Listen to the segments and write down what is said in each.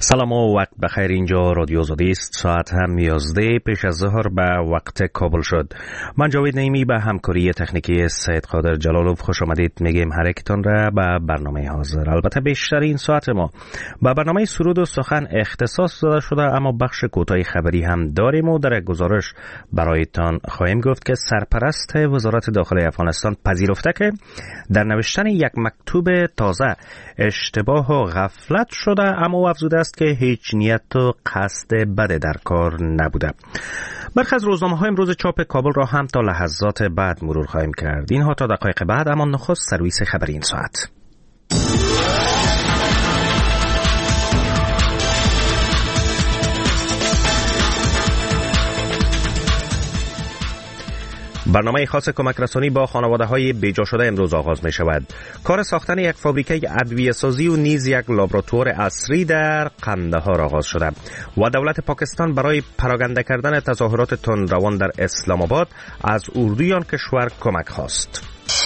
سلام و وقت بخیر. اینجا رادیو آزادی است. ساعت هم 11 پیش از ظهر به وقت کابل شد. من جاوید نعیمی به همکاری تکنیکی سید قادر جلالوف خوش آمدید میگیم هر یکتان را به برنامه حاضر. البته بیشتر این ساعت ما به برنامه سرود و سخن اختصاص داده شده، اما بخش کوتاه خبری هم داریم و در گزارش برایتان خواهیم گفت که سرپرست وزارت داخلی افغانستان پذیرفته که در نوشتن یک مکتوب تازه اشتباه و غفلت شده، اما افزوده است که هیچ نیت و قصد بد در کار نبوده. برخی از روزنامه‌های امروز چاپ کابل را هم تا لحظات بعد مرور خواهیم کرد. اینها تا دقایق بعد، اما نخست سرویس خبری این ساعت. برنامه خاص کمک رسانی با خانواده‌های بیجا شده امروز آغاز می شود. کار ساختن یک فابریکه ادویه سازی و نیز یک لابراتوار عصری در قندهار آغاز شده و دولت پاکستان برای پراگنده کردن تظاهرات تندروان در اسلام آباد از اردوی کشور کمک خواست.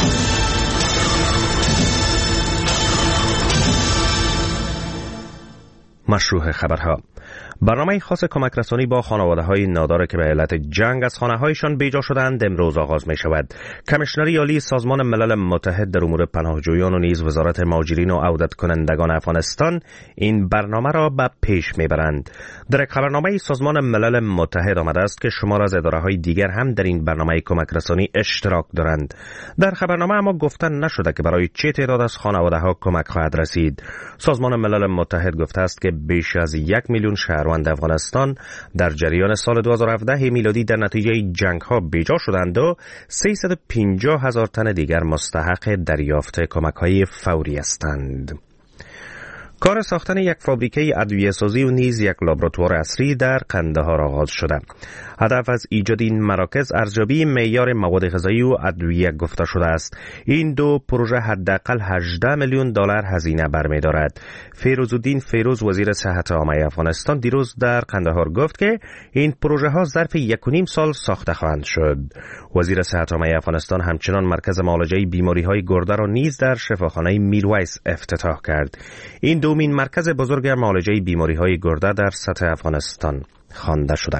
مشروع خبرها. برنامه خاص کمک رسانی با خانواده‌های نادار که به علت جنگ از خانه‌هایشان بیجا شدند امروز آغاز می شود. کمیشنری عالی سازمان ملل متحد در امور پناهجویان و نیز وزارت مهاجرین و عودت کنندگان افغانستان این برنامه را به پیش میبرند. در یک خبرنامه سازمان ملل متحد آمده است که شمار از اداره‌های دیگر هم در این برنامه کمک رسانی اشتراک دارند. در خبرنامه اما گفته نشده که برای چه تعداد از خانواده‌ها کمک خواهد رسید. سازمان ملل متحد گفته است که بیش از 1 میلیون شهروند افغانستان در جریان سال 2017 میلادی در نتیجه جنگ‌ها بیجا شدند و 350,000 تن دیگر مستحق دریافت کمک‌های فوری هستند. کار ساختن یک فابریکه ادویه سازی و نیز یک لابراتوار عصری در قندهار آغاز شده. هدف از ایجاد این مراکز ارزیابی معیار مواد غذایی و ادویه گفته شده است. این دو پروژه حداقل 18 میلیون دلار هزینه برمی‌دارد. فیروزالدین فیروز وزیر صحت عامه افغانستان دیروز در قندهار گفت که این پروژه ها ظرف 1.5 سال ساخته خواهند شد. وزیر صحت عامه افغانستان همچنان مرکز معالجه بیماری‌های گرده را نیز در شفاخانه میرویس افتتاح کرد. این دومین مرکز بزرگ معالجه بیماری‌های گرده در سطح افغانستان خوانده شده.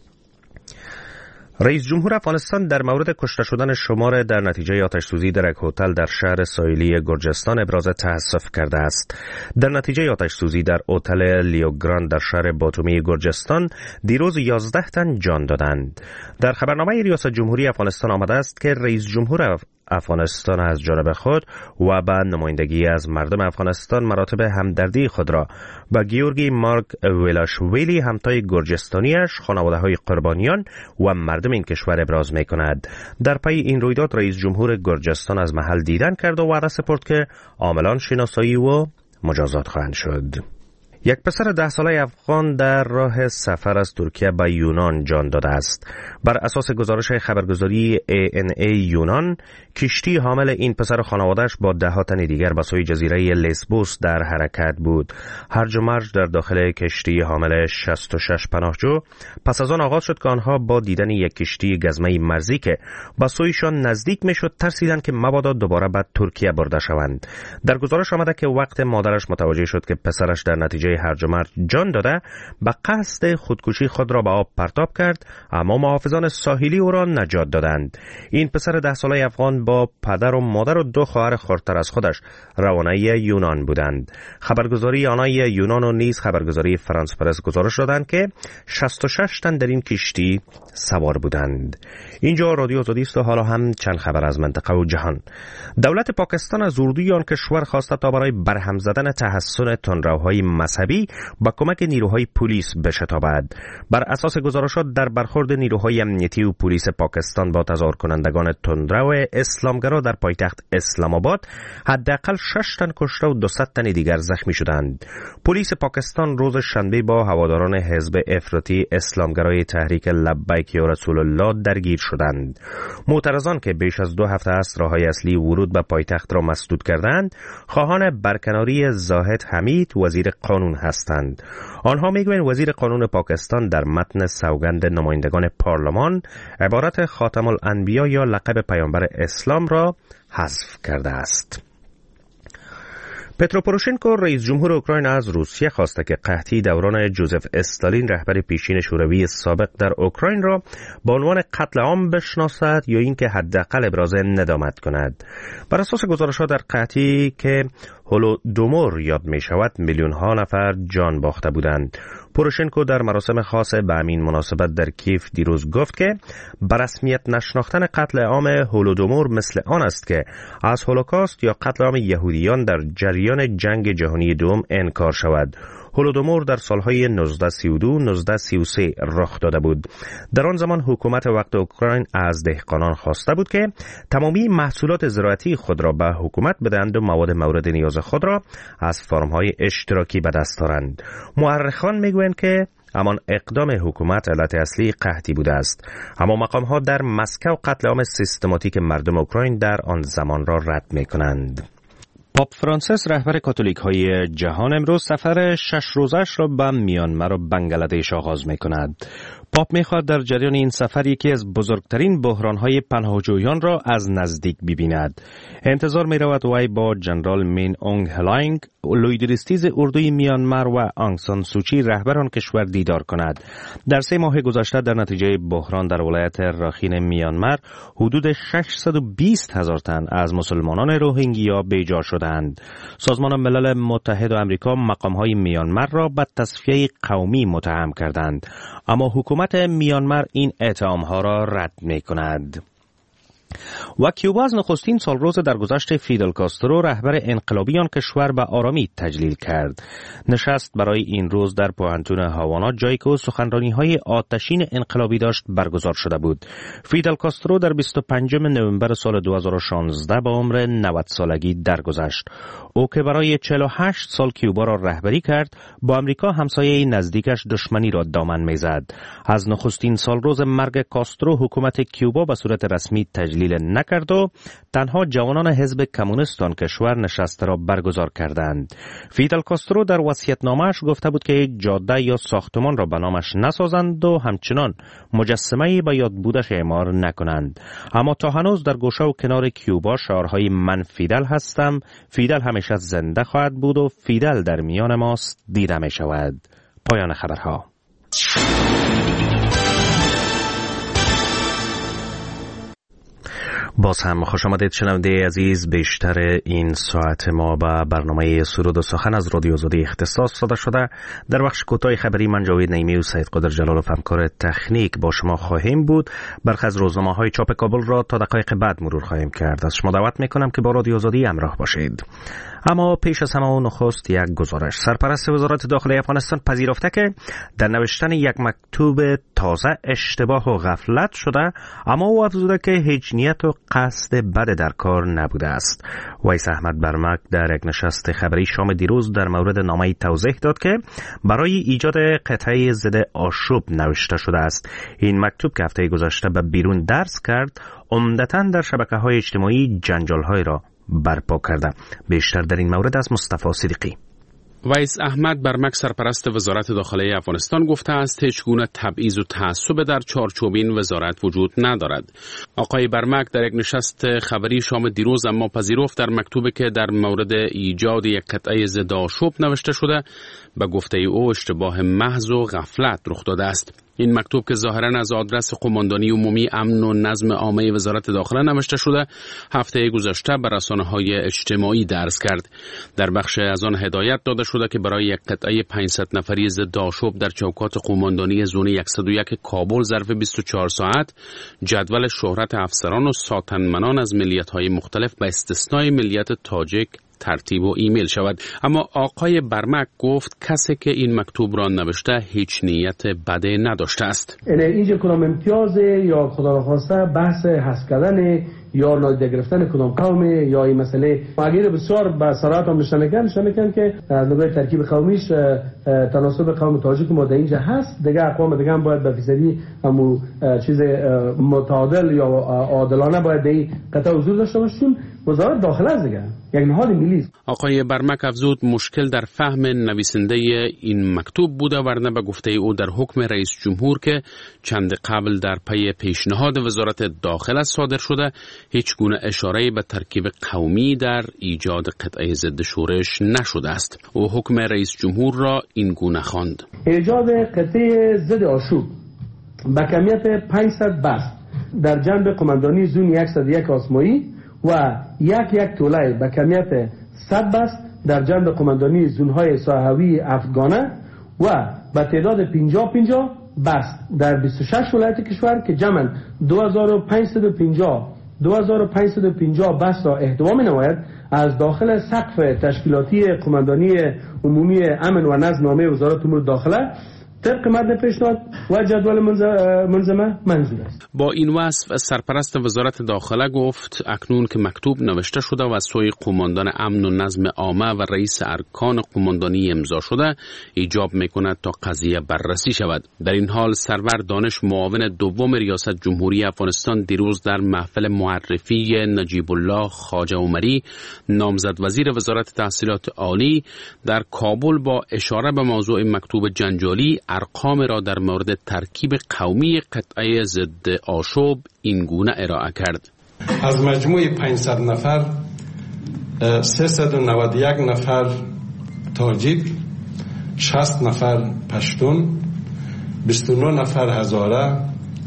رئیس جمهور افغانستان در مورد کشته شدن شمار در نتیجه آتش‌سوزی در یک هتل در شهر ساحلی گرجستان ابراز تأسف کرده است. در نتیجه آتش‌سوزی در هتل لیوگراند در شهر باتومی گرجستان دیروز 11 تن جان دادند. در خبرنامه ریاست جمهوری افغانستان آمده است که رئیس جمهور افغانستان از جانب خود و به نمایندگی از مردم افغانستان مراتب همدردی خود را با گیورگی مارک ویلاشویلی همتای گرجستانیش، خانواده‌های قربانیان و مردم این کشور ابراز می‌کند. در پی این رویداد رئیس جمهور گرجستان از محل دیدن کرد و وعده سپرد که عاملان شناسایی و مجازات خواهند شد. یک پسر 10 ساله افغان در راه سفر از ترکیه به یونان جان داده است. بر اساس گزارش خبرگزاری ANA یونان، کشتی حامل این پسر و خانواده‌اش با 10 تن دیگر به سوی جزیره لسبوس در حرکت بود. هرج و مرج در داخل کشتی حامل 66 پناهجو پس از آن آغاز شد که آنها با دیدن یک کشتی گزمه مرزی که به سویشان نزدیک میشد ترسیدند که مبادا دوباره به ترکیه برده شوند. در گزارش آمده که وقت مادرش متوجه شد که پسرش در نتیجه هرج و مرج جان داده، به قصد خودکشی خود را به آب پرتاب کرد، اما محافظان ساحلی او را نجات دادند. این پسر 10 ساله افغان با پدر و مادر و 2 خواهر خردتر از خودش روانه یونان بودند. خبرگزاری آنای یونان و نیز خبرگزاری فرانس پرس گزارش دادند که 66 تن در این کشتی سوار بودند. اینجا رادیو آزادی است و حالا هم چند خبر از منطقه و جهان. دولت پاکستان از اردوی آن کشور خواسته تا برای برهم زدن تحسن تندروهای مذهبی با کمک نیروهای پلیس بشتابد. بر اساس گزارشات در برخورد نیروهای امنیتی و پلیس پاکستان با تظاهر کنندگان تندرو اسلامگرا در پایتخت اسلام آباد حداقل 6 تن کشته و 200 تن دیگر زخمی شدند. پلیس پاکستان روز شنبه با هواداران حزب افراطی اسلامگرای تحریک لبیک یا رسول الله درگیر شدند. معترضان که بیش از 2 هفته است راههای اصلی ورود به پایتخت را مسدود کردند، خواهان برکناری زاهد حمید وزیر قانون هستند. آنها میگویند وزیر قانون پاکستان در متن سوگند نمایندگان پارلمان عبارت خاتم الانبیا یا لقب پیامبر اسلام را حذف کرده است. پترو پوروشنکو رئیس جمهور اوکراین از روسیه خواسته که قحطی دوران جوزف استالین رهبر پیشین شوروی سابق در اوکراین را به عنوان قتل عام بشناسد یا اینکه حداقل ابراز ندامت کند. بر اساس گزارش‌ها در قحطی که هولودومور یاد می شود میلیون ها نفر جان باخته بودند. پوروشنکو در مراسم خاص به همین مناسبت در کیف دیروز گفت که به رسمیت نشناختن قتل عام هولودومور مثل آن است که از هولوکاست یا قتل عام یهودیان در جریان جنگ جهانی دوم انکار شود. هولودومور در سالهای 1932-1933 رخ داده بود. در آن زمان حکومت وقت اوکراین از دهقانان خواسته بود که تمامی محصولات زراعتی خود را به حکومت بدهند و مواد مورد نیاز خود را از فرم‌های اشتراکی به دست آورند. مورخان میگویند که همان اقدام حکومت علت اصلی قحطی بوده است. اما مقام‌ها در مسکو قتل عام سیستماتیک مردم اوکراین در آن زمان را رد می‌کنند. پاپ فرانسیس رهبر کاتولیک های جهان امروز سفر 6 روزش را به میانمار و بنگلادش آغاز می کند. پاپ می خواهد در جریان این سفر یکی از بزرگترین بحران های پناهجویان را از نزدیک ببیند. انتظار می رود وی با جنرال مین اونگ هلاینگ لویدریستیز اردوی میانمار و آنگ سان سوچی رهبر آن کشور دیدار کند. در 3 ماه گذشته در نتیجه بحران در ولایت راخین میانمار حدود 620,000 تن از مسلمانان روهینگیا بیجا شدند. سازمان ملل متحد و آمریکا مقام‌های میانمار را به تصفیه قومی متهم کردند، اما حکومت میانمار این اتهام‌ها را رد می‌کند. و کیوبا از نخستین سالروز درگذشت فیدل کاسترو رهبر انقلابی آن کشور به آرامی تجلیل کرد. نشست برای این روز در پوهنتون هاوانا جایی که سخنرانی‌های آتشین انقلابی داشت برگزار شده بود. فیدل کاسترو در 25 نوامبر سال 2016 به عمر 90 سالگی درگذشت. او که برای 48 سال کیوبا را رهبری کرد، با آمریکا همسایه نزدیکش دشمنی را دامن می‌زد. از نخستین سالروز مرگ کاسترو حکومت کیوبا به صورت رسمی تجلیل نکرد و تنها جوانان حزب کمونیست آن کشور نشست را برگزار کردند. فیدل کاسترو در وصیت‌نامه‌اش گفته بود که جاده یا ساختمان را به نامش نسازند و همچنان مجسمه‌ای به یاد بودش اعمار نکنند. اما تا هنوز در گوشه و کنار کیوبا شعارهای من فیدل هستم، فیدل همیشه زنده خواهد بود و فیدل در میان ماست دیده می شود. پایان خبرها. باز هم خوش آمدید شنونده عزیز. بیشتر این ساعت ما به برنامه سرود و سخن از رادیو آزادی اختصاص داده شده. در بخش کوتاه خبری من جاوید نعیمی و سید قادر جلالوف همکار تکنیک با شما خواهیم بود. برخی از روزنامه‌های چاپ کابل را تا دقایق بعد مرور خواهیم کرد. از شما دعوت میکنم که با رادیو آزادی همراه باشید. اما پیش از همه نخست یک گزارش. سرپرست وزارت داخلی افغانستان پذیرفته که در نوشتن یک مکتوب تازه اشتباه و غفلت شده، اما او افزوده که هیچ نیت و قصد بد در کار نبوده است. ویس احمد برمک در یک نشست خبری شام دیروز در مورد نامه‌ای توضیح داد که برای ایجاد قطعه ضد آشوب نوشته شده است. این مکتوب که هفته گذشته به بیرون درس کرد، عمدتاً در شبکه‌های اجتماعی جنجال‌های را برپا کرده. بیشتر در این مورد از مصطفی صدیقی. ویس احمد برمک سرپرست وزارت داخلی افغانستان گفته است هیچ گونه تبعیض و تعصب در چارچوب این وزارت وجود ندارد. آقای برمک در یک نشست خبری شام دیروز اما پذیرفت در مکتوبی که در مورد ایجاد یک قطعه ضد آشوب نوشته شده به گفته او اشتباه محض و غفلت رخ داده است. این مکتوب که ظاهراً از آدرس قماندانی عمومی امن و نظم عامه وزارت داخله نوشته شده، هفته گذشته بر رسانه‌های اجتماعی درس کرد. در بخش از آن هدایت داده شده که برای یک قطعه 500 نفری ضد آشوب در چوکات قماندانی زون 101 کابل ظرف 24 ساعت جدول شهرت افسران و ساتنمنان از ملیت‌های مختلف به استثنای ملیت تاجیک ترتیب و ایمیل شود. اما آقای برمک گفت کسی که این مکتوب را نوشته هیچ نیت بده نداشته است. اینجا کدام امتیاز یا خدا را خواسته بحث حذف کردن یا نادیده گرفتن کدام قوم یا این مسئله اگر بسیار به صراحت هم نشان میکنن که نوع ترکیب قومیش تناسب قوم تاجیک ما در اینجا هست. دیگه اقوام دیگه هم باید به فیصدی همون چیز متعادل یا عادلانه باید در این قطعه حضور داشته باشیم. وزارت داخله است دیگه یک نهاد ملی است. آقای برمک افزود مشکل در فهم نویسنده این مکتوب بوده، ورنه به گفته او در حکم رئیس جمهور که چند قبل در پی پیشنهاد وزارت داخله صادر شده هیچ گونه اشاره به ترکیب قومی در ایجاد قطعه ضد شورش نشده است. او حکم رئیس جمهور را این گونه خواند: ایجاد قطعه ضد آشوب با کمیت 500 بست در جنب قماندانی زون 101 آسمایی و یک توله با کمیت 100 بست در جنب قماندانی زونهای ساحوی افغانه و با تعداد 50 بست در 26 ولایت کشور که جمعاً 2550 بست را احتوا می نماید از داخل سقف تشکیلاتی قماندانی عمومی امن و نظم نامه وزارت امور داخله طبق متن پیشنهاد و جدول منظمه منظور است. با این وصف سرپرست وزارت داخله گفت اکنون که مکتوب نوشته شده و از سوی قماندان امن و نظم عامه و رئیس ارکان قماندانی امضا شده، ایجاب میکند تا قضیه بررسی شود. در این حال سرور دانش معاون دوم ریاست جمهوری افغانستان دیروز در محفل معرفی نجیب الله خواجه عمری نامزد وزیر وزارت تحصیلات عالی در کابل با اشاره به موضوع مکتوب جنجالی ارقام را در مورد ترکیب قومی قطعه ضد آشوب این گونه ارائه کرد: از مجموع 500 نفر 391 نفر تاجیک، 60 نفر پشتون، 29 نفر هزاره،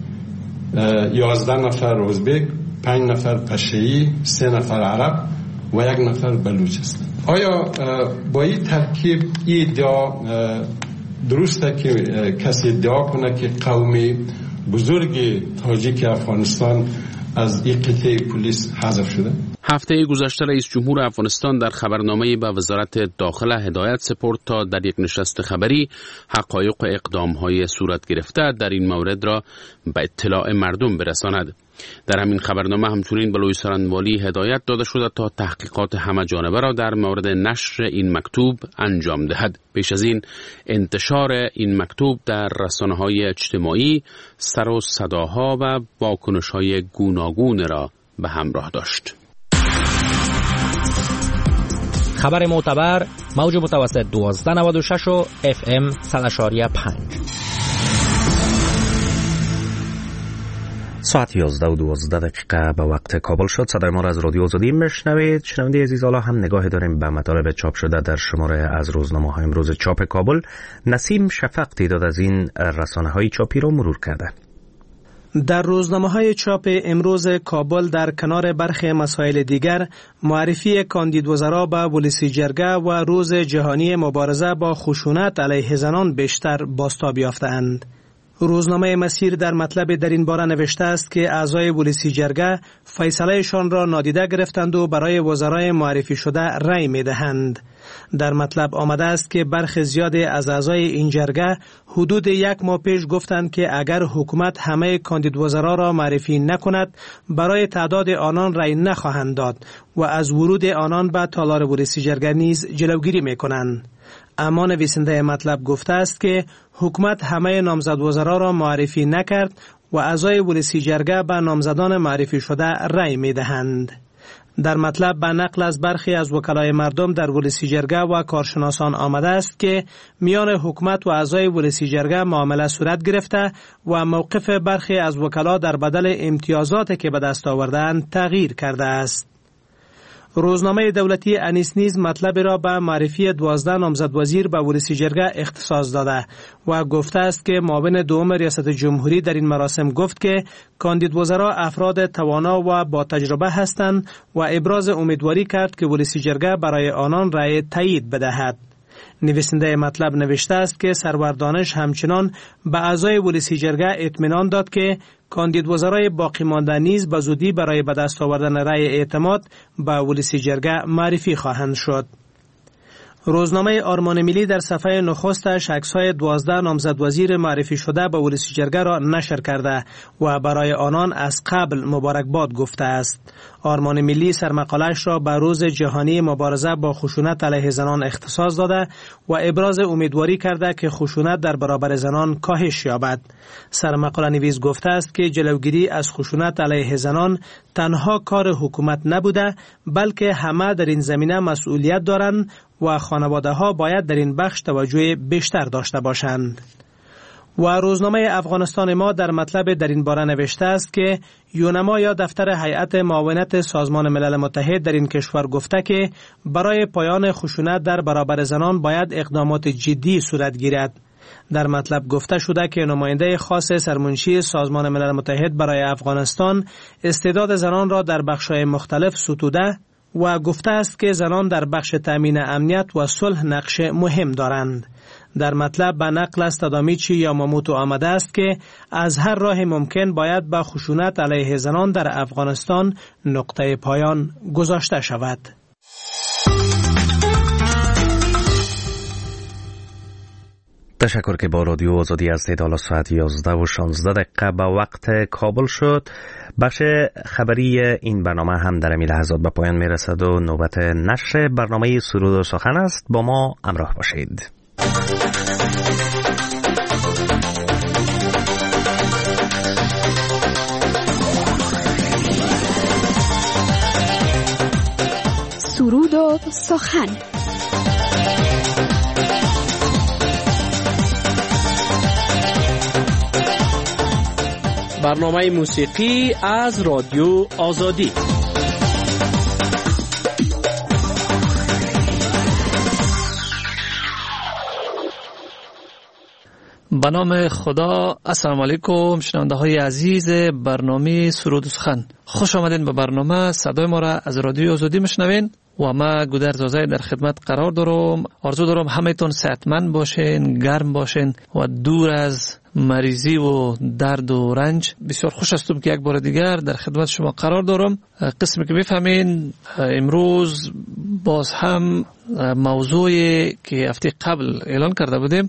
11 نفر ازبک، 5 نفر پشه‌ای، 3 نفر عرب و 1 نفر بلوچ است. آیا با این ترکیب این ادعا درسته که کسی ادعا کنه که قوم بزرگ تاجیک افغانستان از این قطعه پلیس حذف شده؟ هفته گذشته رئیس جمهور افغانستان در خبرنامه‌ای به وزارت داخله هدایت سپرد تا در یک نشست خبری حقایق و اقدام‌های صورت گرفته در این مورد را به اطلاع مردم برساند. در همین خبرنامه همچنین به لوی سرنوالی هدایت داده شده تا تحقیقات همه جانبه را در مورد نشر این مکتوب انجام دهد. پیش از این انتشار این مکتوب در رسانه‌های اجتماعی سر و صداها و واکنش‌های گوناگون را به همراه داشت. خبر معتبر موج متوسط 1296 و FM 100.5. ساعت 11:12 به وقت کابل شد. صدای ما را از رادیو آزادی میشنوید. شنونده عزیز، حالا هم نگاه داریم به مطالب چاپ شده در شماره از روزنامه‌های امروز چاپ کابل. نسیم شفق تعداد از این رسانه‌های چاپی را مرور کرده. در روزنامه‌های چاپ امروز کابل در کنار برخی مسائل دیگر معرفی کاندید وزرا به ولسی جرگه و روز جهانی مبارزه با خشونت علیه زنان بیشتر بازتاب یافته‌اند. روزنامه مسیر در مطلب در این باره نوشته است که اعضای ولسی جرگه فیصلهشان را نادیده گرفتند و برای وزرای معرفی شده رأی می‌دهند. در مطلب آمده است که برخی زیاد از اعضای این جرگه حدود 1 ماه پیش گفتند که اگر حکومت همه کاندید وزرا را معرفی نکند برای تعداد آنان رأی نخواهند داد و از ورود آنان به تالار ولسی جرگه نیز جلوگیری می‌کنند. اما نویسنده مطلب گفته است که حکومت همه نامزد وزرا را معرفی نکرد و اعضای ولسی جرگه به نامزدان معرفی شده رأی می‌دهند. در مطلب به نقل از برخی از وکلای مردم در ولسی جرگه و کارشناسان آمده است که میان حکومت و اعضای ولسی جرگه معامله صورت گرفته و موقف برخی از وکلا در بدل امتیازات که به دست آوردند تغییر کرده است. روزنامه دولتی انیس نیز مطلب را به معرفی 12 نامزد وزیر به ولسی جرگه اختصاص داده و گفته است که معاون دوم ریاست جمهوری در این مراسم گفت که کاندید وزرا افراد توانا و با تجربه هستند و ابراز امیدواری کرد که ولسی جرگه برای آنان رأی تایید بدهد. نویسنده مطلب نوشته است که سرور دانش همچنان به اعضای ولسی جرگه اطمینان داد که کاندید وزرای باقی مانده نیز به زودی برای به دست آوردن رأی اعتماد به ولسی جرگه معرفی خواهند شد. روزنامه آرمان ملی در صفحه نخستش عکس‌های 12 نامزد وزیر معرفی شده به ولسی جرگه را نشر کرده و برای آنان از قبل مبارکباد گفته است. آرمان ملی سرمقاله‌اش را به روز جهانی مبارزه با خشونت علیه زنان اختصاص داده و ابراز امیدواری کرده که خشونت در برابر زنان کاهش یابد. سرمقاله نویس گفته است که جلوگیری از خشونت علیه زنان تنها کار حکومت نبوده، بلکه همه در این زمینه مسئولیت دارند و خانواده‌ها باید در این بخش توجه بیشتر داشته باشند. و روزنامه افغانستان ما در مطلب در این باره نوشته است که یونما یا دفتر هیئت معاونت سازمان ملل متحد در این کشور گفته که برای پایان خشونت در برابر زنان باید اقدامات جدی صورت گیرد. در مطلب گفته شده که نماینده خاص سرمنشی سازمان ملل متحد برای افغانستان استعداد زنان را در بخش‌های مختلف ستوده و گفته است که زنان در بخش تامین امنیت و صلح نقش مهم دارند. در مطلب به نقل از تدامیچی یا ماموتو آمده است که از هر راه ممکن باید به خشونت علیه زنان در افغانستان نقطه پایان گذاشته شود. تشکر که با رادیو آزادی هستید. حالا ساعت 11:16 به وقت کابل شد. بخش خبری این برنامه هم در این لحظات به پایان میرسد و نوبت نشر برنامه سرود و سخن است. با ما همراه باشید. سرود و سخن. برنامه موسیقی از رادیو آزادی. به نام خدا. السلام علیکم شنونده های عزیز برنامه سرود و سخن، خوش آمدین به برنامه. صدای ما را از رادیو آزادی میشنوین و ما گودر زازای در خدمت قرار دارم. آرزو دارم همه‌تون صحتمند باشین، گرم باشین و دور از مریضی و درد و رنج. بسیار خوش هستم که یک بار دیگر در خدمت شما قرار دارم. قسمی که میفهمین امروز باز هم موضوعی که هفته قبل اعلان کرده بودیم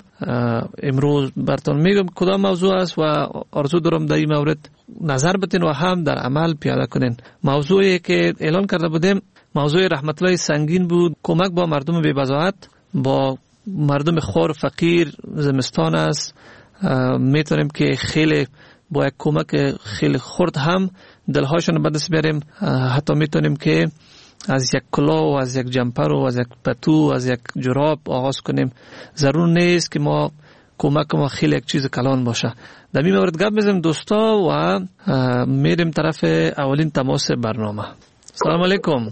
امروز براتون میگم کدام موضوع است و آرزو دارم در این مورد نظر بدین و هم در عمل پیاده کنین. موضوعی که اعلان کرده بودیم موضوع رحمت الله سنگین بود، کمک با مردم بی‌بضاعت، با مردم خوار فقیر. زمستان است، میتونیم که خیلی با یک کمک خیلی خرد هم دلهاشون به دست بیاریم. حتی میتونیم که از یک کلاه و از یک جمپر و از یک پتو و از یک جراب آغاز کنیم. ضرور نیست که ما کمک ما خیلی یک چیز کلان باشه. در این مورد گپ بزنیم دوستا و میریم طرف اولین تماس برنامه. سلام علیکم.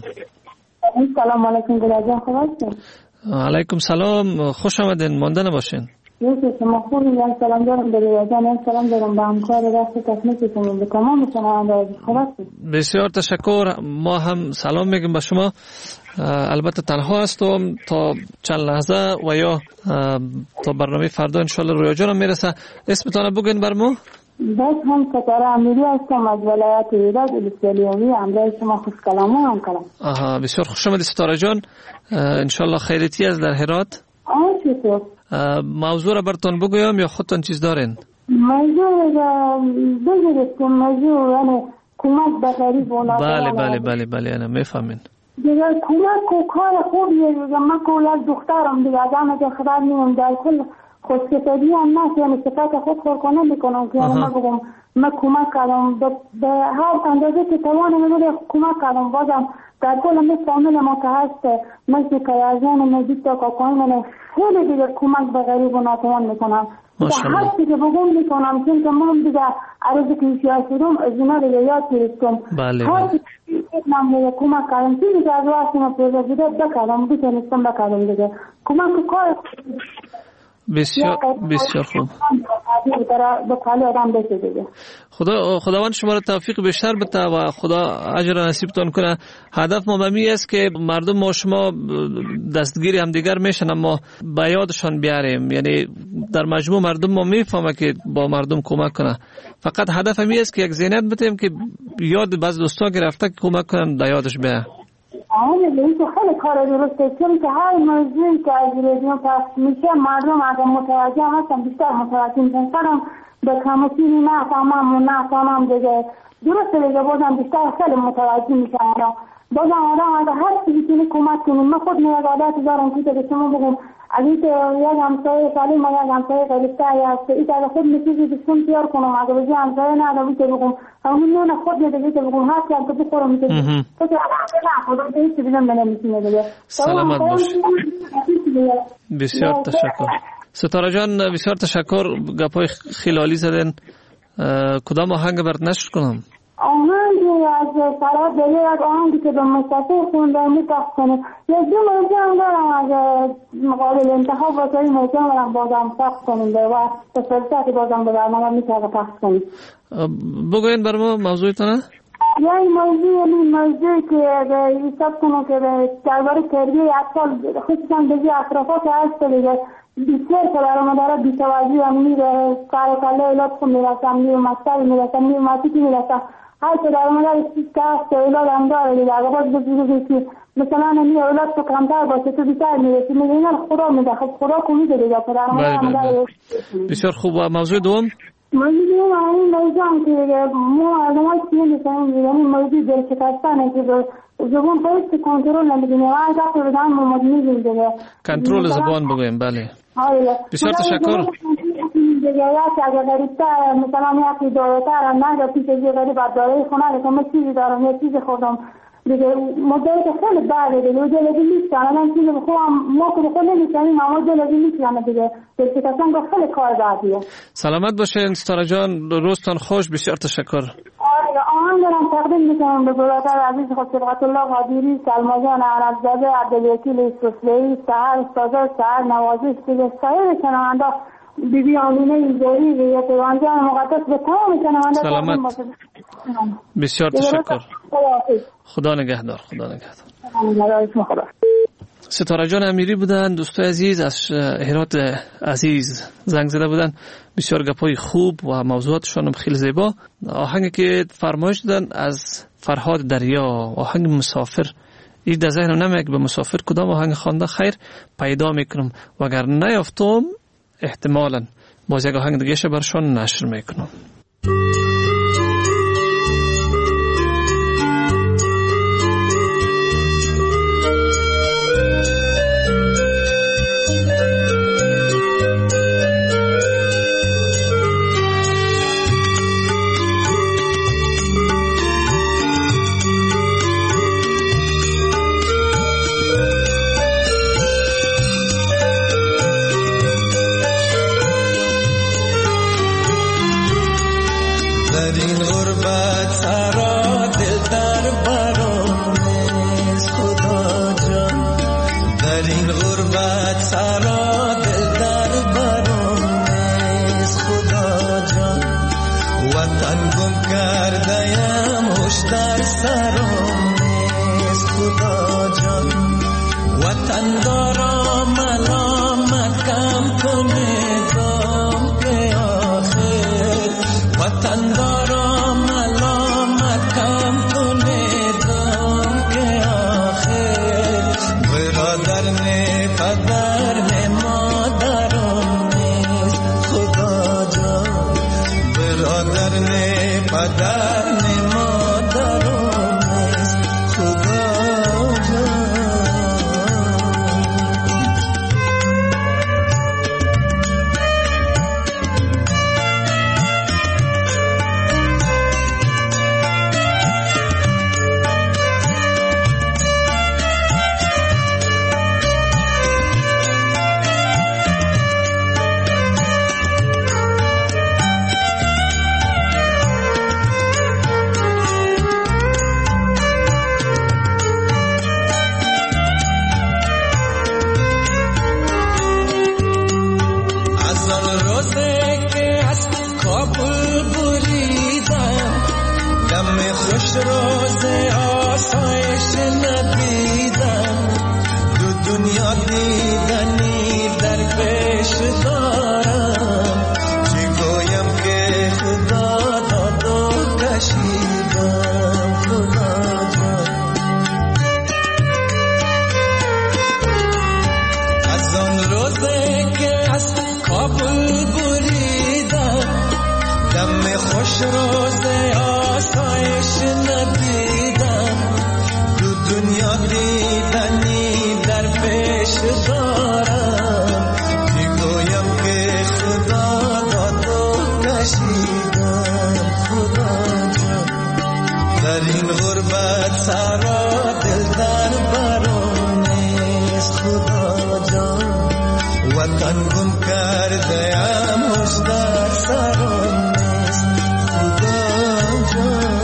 سلام علیکم گلازان، خوب هستین؟ علیکم سلام، خوش آمدین، مانده نباشین. شما خوبی؟ سلام دارم به ریاضان، سلام دارم به همکار دست تکنیکتون، به تمام شنوندگان. خوب هستین؟ بسیار تشکر. ما هم سلام میگیم به شما. البته تنها هستم تا چند لحظه و یا تا برنامه فردا انشالله رویا جانم میرسه. اسمتان بگین بر ما. بس هم ستاره امیری هستم از ولایت ایراد الاسلامی. همراه شما خوش کلامه هم کلام. آها، بسیار خوش آمدید ستاره جان. انشالله خیریتی است در هرات. چطور؟ موضوع را براتون بگویم یا خودتون چیز دارین؟ موضوع بگیرید که موضوع یعنی کمک به غریب و ناتوان. بله انا میفهمین. دیگه کمک و کار خوبیه. من که یک دخترم دیگه از همه که خبر نیم در کل خودکتابی هم نه، یعنی صفت خود خورکنه میکنم که من بگم من کمک کردم به هر اندازه که توانم میگه کمک کردم. بازم در کل مثل فامیل ما که هست مثل کیازان و مزید تا کاکایی من خیلی دیگه کمک به غریب و ناتوان میکنم. هر چی که بگم میکنم چون که من دیگه عرضی که ایشیا شدم از اینا دیگه یاد گرفتم. هر چی که من دیگه کمک کردم چیزی که از واسه پیدا بوده بکردم بیتونستم بکردم دیگه کمک کار. بسیار خوب. خداوند شما را توفیق بیشتر بده و خدا اجر نصیبتون کنه. هدف ما بمی است که مردم ما شما دستگیری هم دیگر میشن اما به یادشان بیاریم. یعنی در مجموع مردم ما میفهمه که با مردم کمک کنه. فقط هدف می است که یک ذهنیت بدیم که یاد بعض دوستا که رفته کمک کنن در یادش بیاره. این که خیلی کار درسته، چون که هر موضوعی که از رادیو پخش میشه مردم اگر متوجه هستن بیشتر متوجه میشن. سرم به کمسیری نفهمم دیگه درسته دیگه بازم بیشتر خیلی متوجه میشن. بازم آدم اگر هر چیزی که کمک کنیم، من خود میاد عادت دارم که به شما بگم اگه یک همسایه سالم و یک همسایه غریب‌تر هست، این اگر خود می‌چیزی بسون تیار کنم، اگر بجای همسایه ندارم که بگم همون نون خود میده که بگم هر چند که بخورم میده تو که خدا به هیچ چیزی من نمی‌تونه دیگه. سلامت باش. بسیار تشکر. ستاره جان بسیار تشکر، گپای خیلی عالی زدن. کدام آهنگ برات نشر کنم؟ آهنگی از فراد دلی، از آهنگی که به مصطفی خونده می‌پخش کنیم. یک دو موضوع هم دارم از مقابل انتخاب واسه این موضوع هم بازم پخش کنیم و به فرصتی بازم به برنامه میتونه پخش کنیم. بگوین بر ما موضوعتونه؟ یعنی موضوعی که حساب کنم که درباره تربیه اطفال خصوصا به اطرافات هست دیگه بسیار پدر و مادر بی‌توجهی هم میره سر کله اولاد خود میرسن، میره مکتب میرسن، میره مسجد میرسن. هر پدر و مادر چیز که هست اولاد هم داره دیگه. اگه باز بگیری که مثلا نمی اولاد تو کمتر باشه تو بیشتر میرسی، میگه اینا خدا میده، خب خدا کمیده دیگه پدر و مادر. بسیار خوب. و موضوع دوم؟ موضوع دوم این موضوع هم که ما آدم‌ها چی می‌کنیم، یعنی موضوع دلشکستانه که زبان باید کنترل نمی‌کنیم. هر وقت رو دارم ما می‌گیم دیگه. کنترل زبان بگویم. بله. بسیار تشکر. دیگه یا اگه غریب‌تر مثلا یکی دارتر نه پیش یه غریب داره خونه که من چیزی دارم یا چیزی خودم دیگه مدتی که خیلی بعده دیگه جلوی نیستن. من چیزی بخوام ما که بخوام نمی‌تونیم اما جلوی نیستن دیگه. دلشکستان گفت خیلی کار بعدیه. سلامت باشین ستاره جان، روزتان خوش. بسیار تشکر. آهنگ دارم تقدیم میکنم به برادر عزیز خود صدقت الله قادری، سلما جان عربزاده، عبدالوکیل سفله‌ای، سحر سازا، سحر نوازش دیگه سایر شنونده، بیبی آمینه اینجوری و پیوانجان مقدس به تمام شنونده. سلامت. بسیار تشکر. خدا نگهدار. خدا نگهدار. ستاره جان امیری بودن، دوستای عزیز از هرات عزیز زنگ زده بودن. بسیار گپای خوب و موضوعاتشون هم خیلی زیبا. آهنگی که فرمایش دادن از فرهاد دریا، آهنگ مسافر. این در ذهنم نمیاد به مسافر کدام آهنگ خوانده خیر پیدا میکنم و اگر نیافتم احتمالاً باز یک آهنگ دیگه برشان نشر میکنم. تا بلبلیدم دم خوش روز آسایش ندیدم دو دنیا دیدنی در پیش دارم میگویم که خدا داد و کشیدم خدا جان در این غربت سرا دل در برام نیست خدا جان وطن گم کرده ام هوش در سرم نیست خدا جان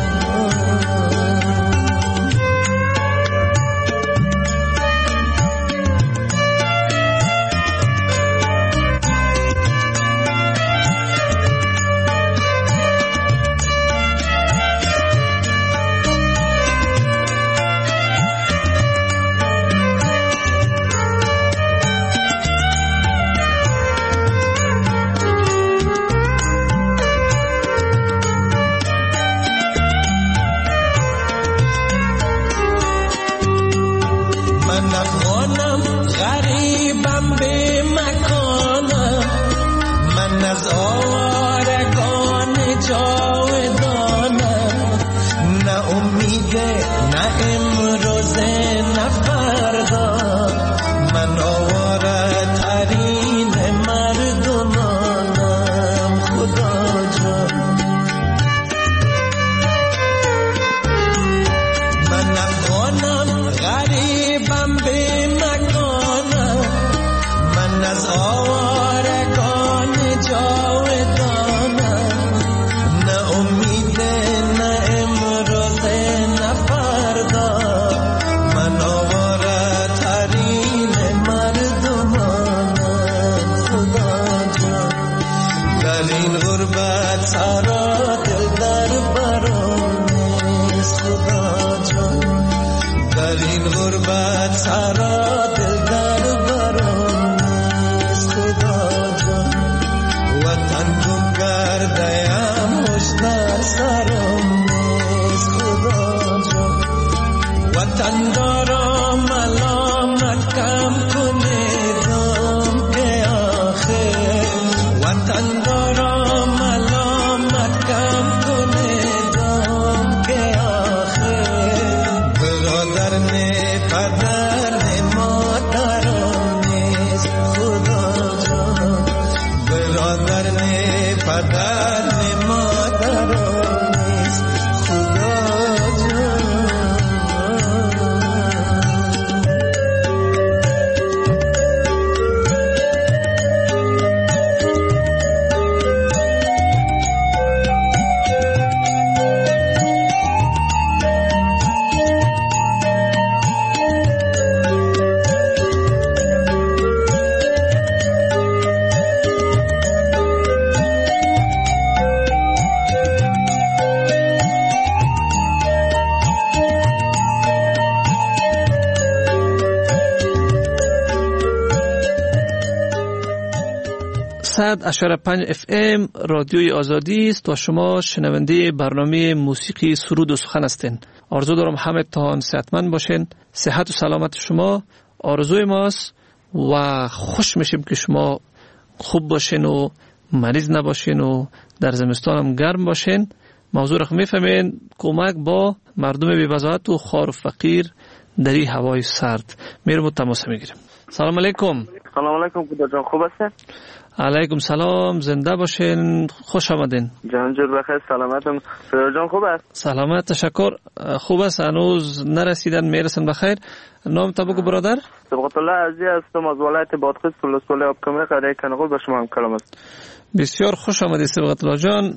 اشاره 5 FM رادیوی آزادی است و شما شنونده برنامه موسیقی سرود و سخن هستین. آرزو دارم همه تان صحتمند باشین. صحت و سلامت شما آرزوی ماست و خوش میشیم که شما خوب باشین و مریض نباشین و در زمستان هم گرم باشین. موضوع رو میفهمین کمک با مردم بی‌بضاعت و خوار و فقیر در این هوای سرد. میرم تماس میگیرم. سلام علیکم. سلام علیکم خدا جان، خوب هستین؟ علیکم سلام، زنده باشین، خوش آمدین. جان جور بخیر، سلامتم. فرار جان خوب است؟ سلامت، تشکر. خوب است، هنوز نرسیدن، میرسن بخیر. نام تا بگو برادر. سبقت الله عزیز هستم از ولایت بادغیس ولسوالی آبکمه قریه کنقل، به شما هم کلام است. بسیار خوش آمدید سبقت الله جان،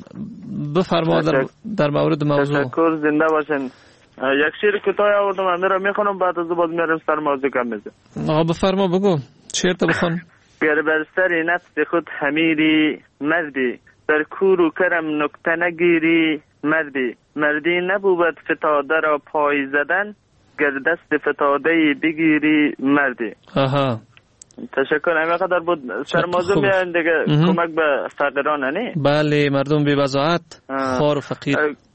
بفرما در مورد موضوع. تشکر، زنده باشین. یک شعر کوتاه آوردم، من میرم میخونم، بعد از باز میرم سر موضوع کم میزه. آقا بفرما، بگو شعر تو بخون. گر بر سر نفس خود خمیری مردی، در کور و کرم نکته نگیری مردی، مردی نبود فتاده را پای زدن، گر دست فتاده بگیری مردی. آها، تشکر. همه قدر بود. سر موضوع میان دیگه، کمک به فقیران نه؟ بله، مردم بی بضاعت، خوار و فقیر.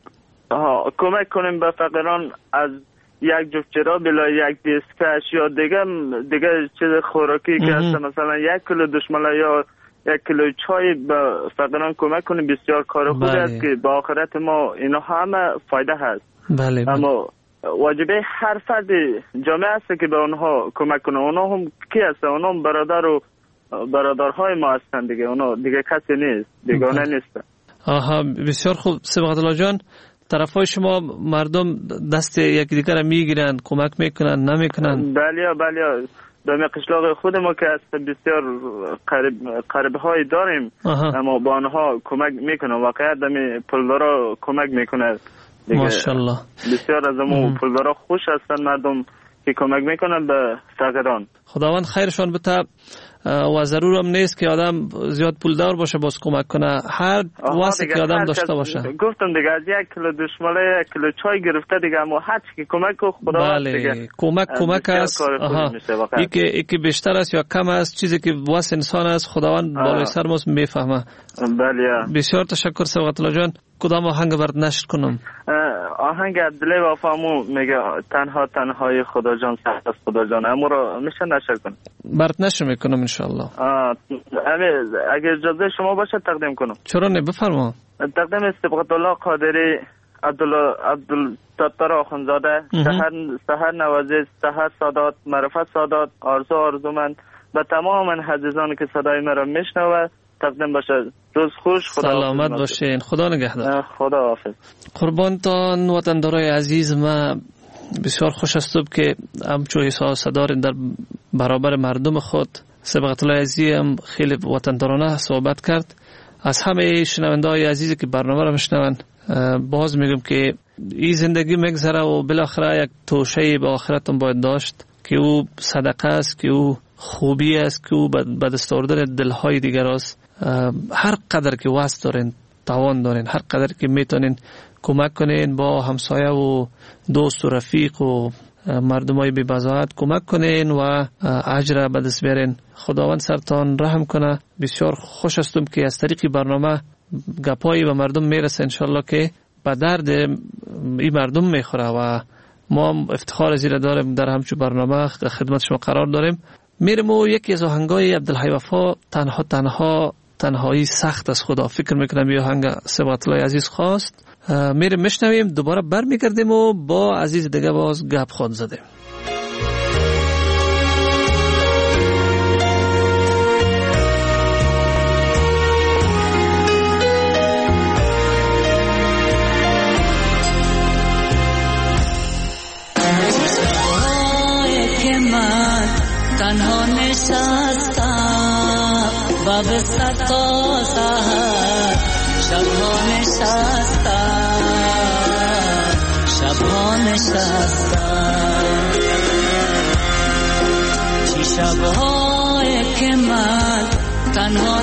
کمک کنیم به فقیران، از یک جفت جراب بلا یک دستکش یا دیگه چیز خوراکی که هست، مثلا 1 کیلو دشماله یا یک کیلو چای به فقیران کمک کنه بسیار کار خوبی است که با آخرت ما اینا همه فایده هست. بله. اما واجبه هر فرد جامعه است که به اونها کمک کنه. اونها هم کی هستن؟ اونها هم برادرهای ما هستن دیگه. اونها دیگه کسی نیست، بیگانه نیستن. آها، بسیار خوب. سبقت الله جان، طرفای شما مردم دست یکدیگر میگیرن، کمک میکنن، نمیکنن؟ بله. در قشلاق خود ما که است بسیار قریب های داریم. اما با آنها کمک میکنن. واقعا دمی پولدارا کمک میکنه. ماشاءالله. بسیار از امو پولدارا خوش هستن مردم که کمک میکنن به فقیران. خداوند خیرشان بده. و ضرور هم نیست که آدم زیاد پولدار باشه باز کمک کنه، هر واسه که آدم داشته باشه. گفتم دیگه از یک کیلو دشماله یک کیلو چای گرفته دیگه، اما هر چی که کمک کو خدا. بله، کمک است. یکی بیشتر است یا کم است، چیزی که واسه انسان است خداوند بالای سر ماست میفهمه. بله. بسیار تشکر سبقت الله جان. کدام آهنگ برات نشر کنم؟ آهنگ دل وفامو میگه تنهای خدا جان سخت است خدا جان، امو رو میشه نشر کنم؟ برات نشر میکنم انشالله. اگه اجازه شما باشه تقدیم کنم. چرا نه، بفرما. تقدیم سبقت الله قادری، عبدالستار آخونزاده، سحر نوازی، سحر سادات، معرفت سادات، آرزومند به تمام عزیزانی که صدای مرا میشنوه تقدیم باشه. روز خوش، خدا سلامت باشین، خدا نگهدار. خدا حافظ. قربانتان وطندارای عزیز، ما بسیار خوش هستم که همچو حساب صدار در برابر مردم خود سبقت الله عزیزی هم خیلی وطندارانه صحبت کرد. از همه شنونده های عزیزی که برنامه را میشنوند باز میگم که این زندگی میگذره و بالاخره یک توشه به آخرتون باید داشت که او صدقه است، که او خوبی است، که او به دست آوردن دلهای دیگر است. هر قدر که واسط دارین، توان دارین، هر قدر که میتونین کمک کنین، با همسایه و دوست و رفیق و مردمای بی بضاعت کمک کنین و اجر به دست بیارین. خداوند سرتان رحم کنه. بسیار خوش هستم که از طریق برنامه گپایی به مردم میرسه، انشالله که به درد این مردم میخوره و ما افتخار زیرا داریم در همچون برنامه خدمت شما قرار داریم. میرم و یکی از آهنگای عبدالحی وفا تنهایی سخت از خدا، فکر میکنم یه آهنگ سبقت الله عزیز خواست. میرم میشنویم، دوباره برمیگردیم و با عزیز دیگه باز گپ خود زدیم. تنها نشستم و به صد تا سحر شبها نشستم چی شبهایی که من تنها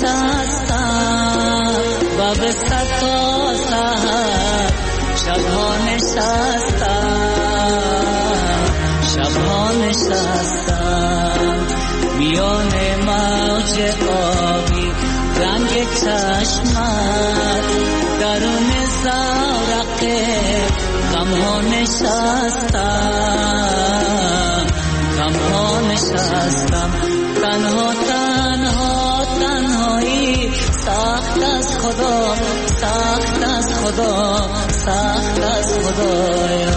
نشستم و به صد تا سحر شبها نشستم میان موج آبی رنگ چشمت درون زورق غمها نشستم تنهایی سخت از خدایا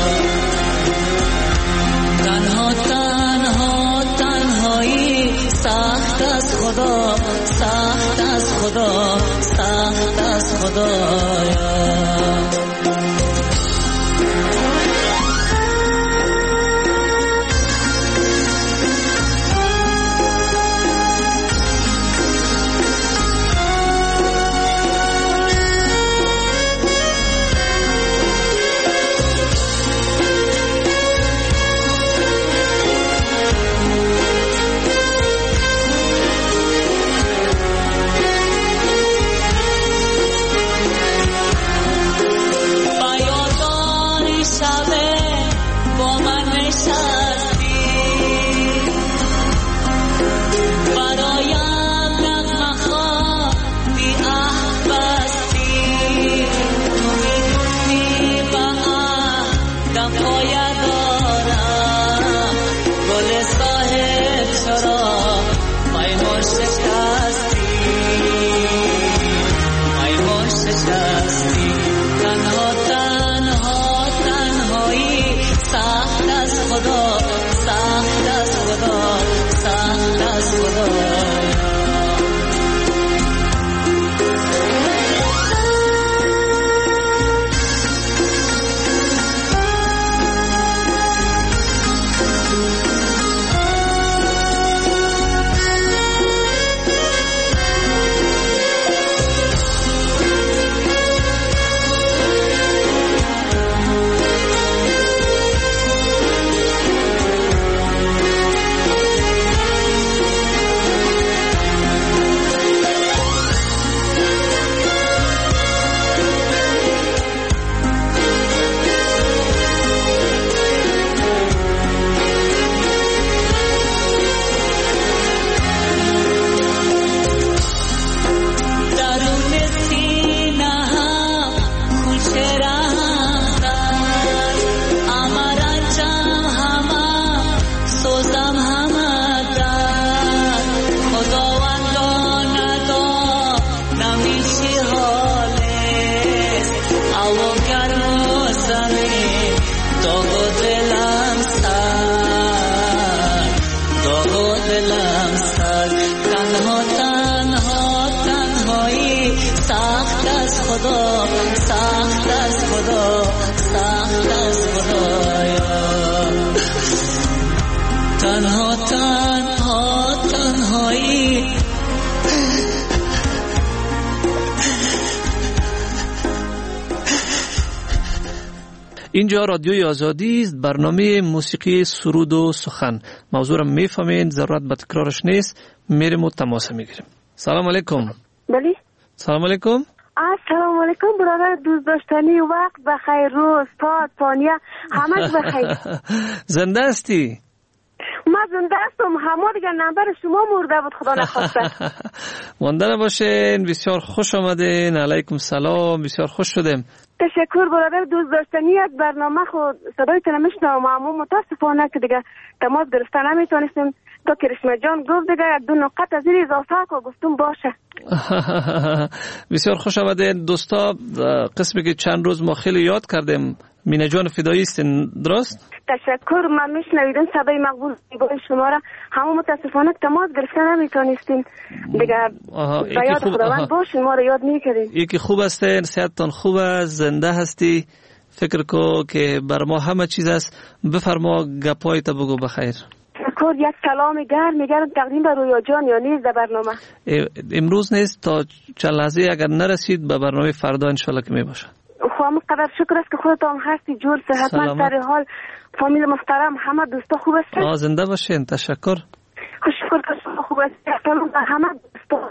تنهایی سخت از خدایا. از خدا سخت از خدا سخت از خدایا تنها تنها تنهایی اینجا رادیوی آزادی است، برنامه موسیقی سرود و سخن. موضوع را میفهمین، ضرورت به تکرارش نیست. میریم و تماس میگیریم. سلام علیکم. بله. سلام علیکم. السلام علیکم برادر دوست داشتنی، وقت بخیر، روز، ساعت، ثانیه همش بخیر. زنده هستی؟ ما زنده هستم، همه دیگه نمبر شما مرده بود خدا نخواسته. مانده نباشین، بسیار خوش آمدین. علیکم سلام، بسیار خوش شدیم. تشکر برادر دوست داشتنی. از برنامه خود صدایتون میشنوم، اما متاسفانه که دیگه تماس گرفتن نمیتونستیم. تا کرشمه جان گفت دیگه یک دو نقط از این اضافه که گفتم باشه. بسیار خوش آمدین دوستا. قسمی که چند روز ما خیلی یاد کردیم، مینه جان فدایی استین، درست؟ تشکر. من میشنویدم صدای مقبول زیبای شما را، همه متاسفانه تماس گرفتن نمیتونستیم دیگه. به یاد خداوند باشین، ما را یاد میکردیم. یکی خوب هستین، صحتتان خوب است، زنده هستی، فکر کو که بر ما همه چیز است. بفرما گپایت بگو بخیر. تشکر. یک سلام گرم تقدیم به رویا جان یا نیز در برنامه امروز نیست، تا چند لحظه اگر نرسید به برنامه فردا انشالله که میباشه. خواهم قدر شکر است که خودتان هستی، جور صحتمند، سر حال، فامیل محترم، همه دوستا خوب هستن؟ زنده باشین. تشکر. شکر که شما خوب هستی، همه دوستا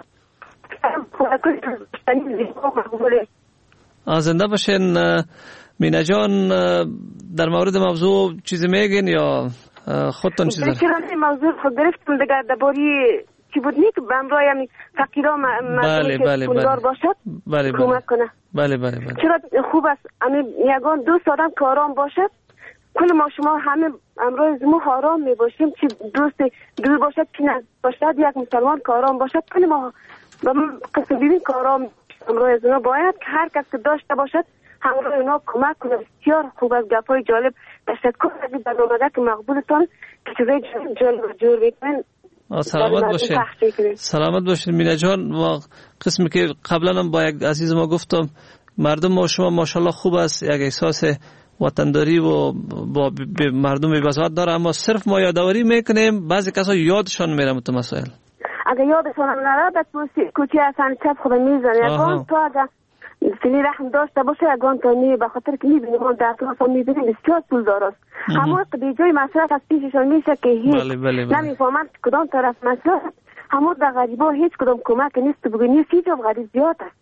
زنده باشین. مینا جان در مورد موضوع چیزی میگین یا خودتان چیز دارید؟ موضوع خود گرفتم دیگه درباره چی بود نیک به همراه یعنی فقیرها مردمی که پولدار باشد کمک کنه. بله. چرا خوب است یگان دوست آدم که آرام باشد. کل ما شما همه امروز ما آرام می باشیم، چی دوست دور باشد چی نزد باشد، یک مسلمان که آرام باشد کل ما قسم ببین که آرام امروز ما باید که هر کس که داشته باشد همراه اونا کمک کنه. بسیار خوب از گپای جالب. تشکر از این برنامه که مقبولتان که چیزای جالب جور بکنین. سلامت باشین. سلامت باشین مینا جان. ما قسمی که قبلا هم با یک عزیز ما گفتم، مردم ما شما ماشاءالله خوب است، یک احساس وطنداری و با مردم بزرگ داره، اما صرف ما یادآوری میکنیم، بعضی کسا یادشان میره مت مسائل. اگه یادشان نره بعد کوچی اصلا چپ خود میزنه. یگان تو اگه سلی رحم داشته باشه یگان تا نی، به خاطر که میبینیم ما در طرف میبینیم بسیار پول داراست، اما به جای مصرف از پیششان میشه که هیچ نمیفهمند کدام طرف مصرف، همون در غریبا هیچ کدام کمک نیست. بگو نیست هیچ جا غریب زیاد است.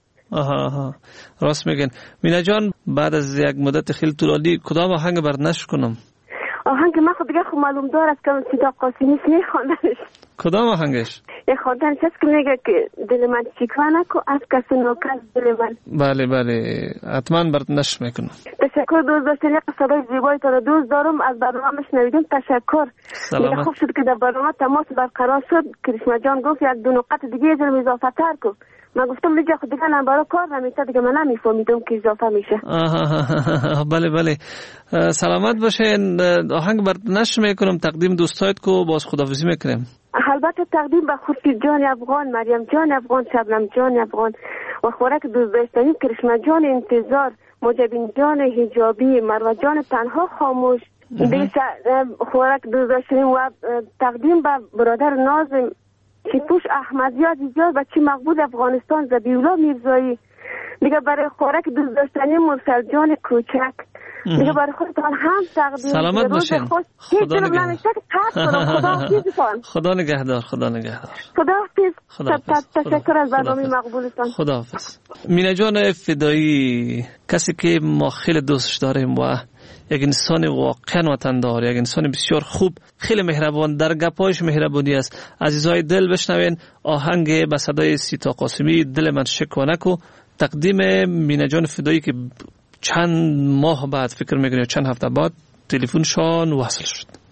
راست میگن. مینا جان بعد از یک مدت خیلی طولانی کدام آهنگ برنش کنم؟ آهنگ من خود دیگه معلوم دار است که صدا قاسمی خواندنش. کدام آهنگش؟ یه خواندنش هست که میگه که دل من شکوه نکو از کسی نوکر دل من. بله حتما برنش میکنم. تشکر. دوست داشتنی صدای زیبایی تا دوست دارم، از برنامه شنیدم. تشکر. دیگه خوب شد که در برنامه تماس برقرار شد. کرشمه جان گفت یک دو نقط دیگه یه جرم اضافه تر کن. من گفتم دیگه خود دیگه نمبرها کار نمیشه دیگه، من نمیفهمیدم که اضافه میشه. بله. سلامت باشین. آهنگ برنش میکنم، تقدیم دوستایت کو باز خداحافظی میکنیم. البته تقدیم به خورشید جان افغان، مریم جان افغان، شبنم جان افغان و خوراک دوست داشتنی کرشمه جان انتظار، مجابین جان حجابی، مروه جان تنها خاموش، خوراک دوست داشتنی و تقدیم به برادر نازم کیپوش احمدی عزیزیار، بچه مقبول افغانستان زبیولا میرزایی، دیگه برای خوراک دوست داشتنی مرسل جان کوچک، دیگه برای خودتان هم تقدیم. سلامت باشین. خدا نگهدار. خدا نگهدار. تشکر از برنامه مقبولتان. خداحافظ. مینا جان فدایی، کسی که ما خیلی دوستش داریم و یک انسان واقعا وطندار، یک انسان بسیار خوب، خیلی مهربان، در گپایش مهربانی است. عزیزای دل بشنوین آهنگ به صدای سیتا قاسمی دل من شکوه نکو، تقدیم مینا جان فدایی که چند ماه بعد فکر میکنم چند هفته بعد تلفنشان وصل شد.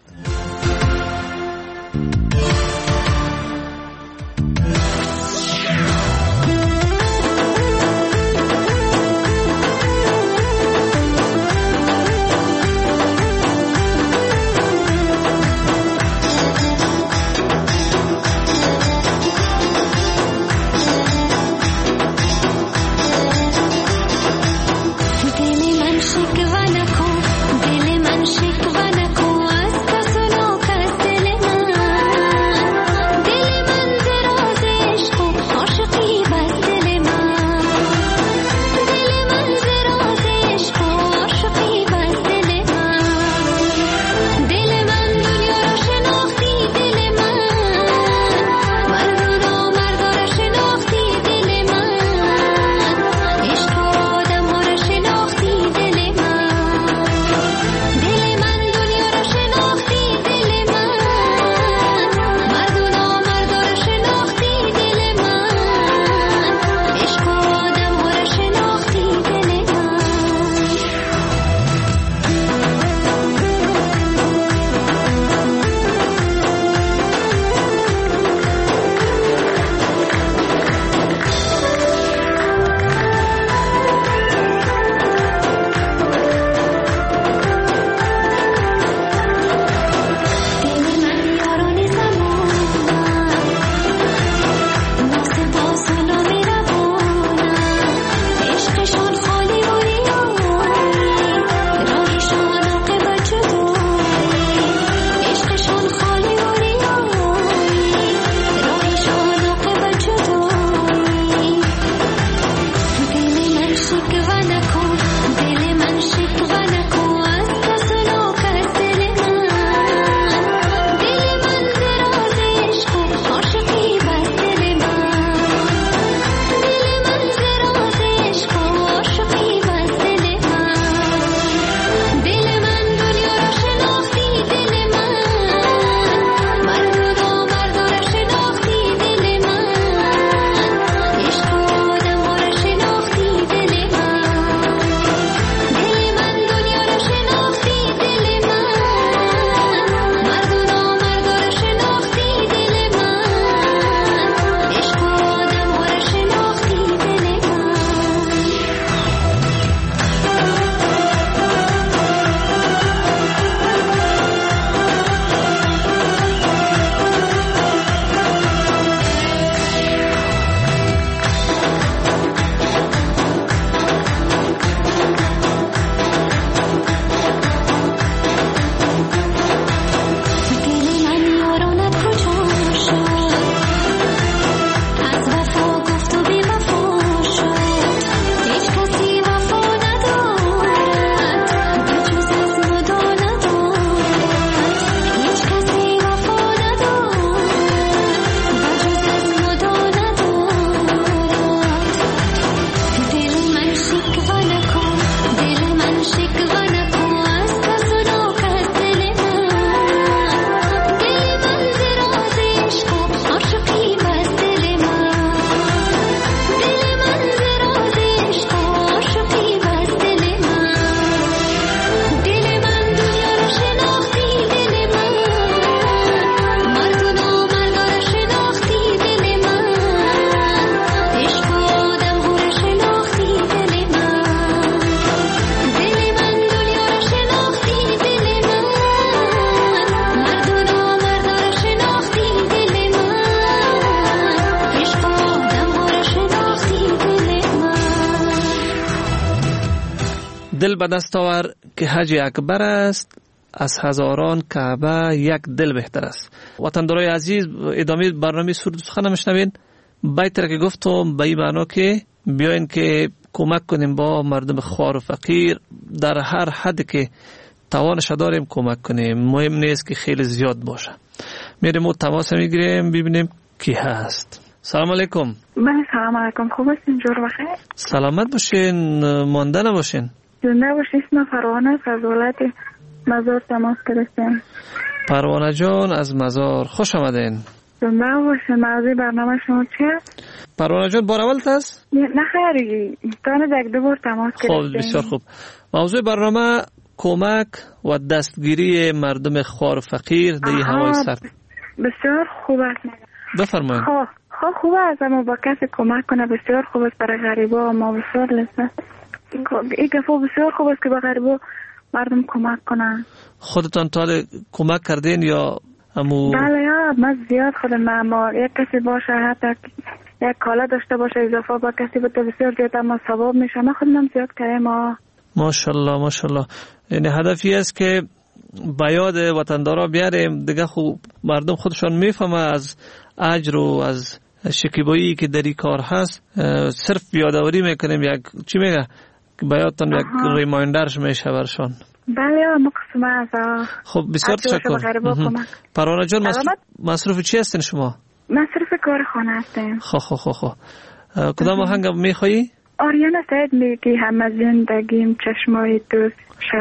دل به دست آور که حج اکبر است، از هزاران کعبه یک دل بهتر است. وطندارای عزیز، ادامه برنامه سرود و سخن میشنوین. بیت را که گفتم به این معنا که بیاین که کمک کنیم با مردم خوار و فقیر در هر حد که توانش داریم کمک کنیم. مهم نیست که خیلی زیاد باشه. میریم و تماس میگیریم ببینیم کی هست. سلام علیکم. بله سلام علیکم. خوب هستین؟ جور بخیر. سلامت باشین، مانده نباشین. زنده باشین. اسم پروانه از ولایت مزار تماس گرفتیم. پروانه جان از مزار، خوش آمدین. زنده باشین. موضوع برنامه شما چیه؟ پروانه جان بار اول است؟ نه خیلی تانه یک دو بار تماس گرفتیم. خب بسیار خوب. موضوع برنامه کمک و دستگیری مردم خوار و فقیر در هوای سرد. بسیار خوب است. بفرمایید. خوب است اما با کسی کمک کنه بسیار خوب است. برای غریبا ما بسیار لذت. این گفت بسیار خوب است که با غریبا مردم کمک کنن. خودتان تا کمک کردین یا امو؟ بله یا من زیاد خودم، اما یک کسی باشه حتی یک کالا داشته باشه اضافه با کسی بوده بسیار زیاد اما ثواب میشه. من خودم زیاد کردم. ماشاءالله ماشاءالله. یعنی هدفی است که به یاد وطندارا بیاریم دیگه. خوب مردم خودشان میفهمه از اجر و از شکیبایی که در این کار هست. صرف یادآوری میکنیم، یک چی میگه که به یادتان یک ریمایندرش میشه برشان. بله مقصومه از. خب بسیار تشکر. پروانه جان مصروف چی هستین شما؟ مصروف کار خانه هستیم. خب کدام آهنگ میخوایی؟ آریانا سعید میگی همه زندگیم چشمای دوست،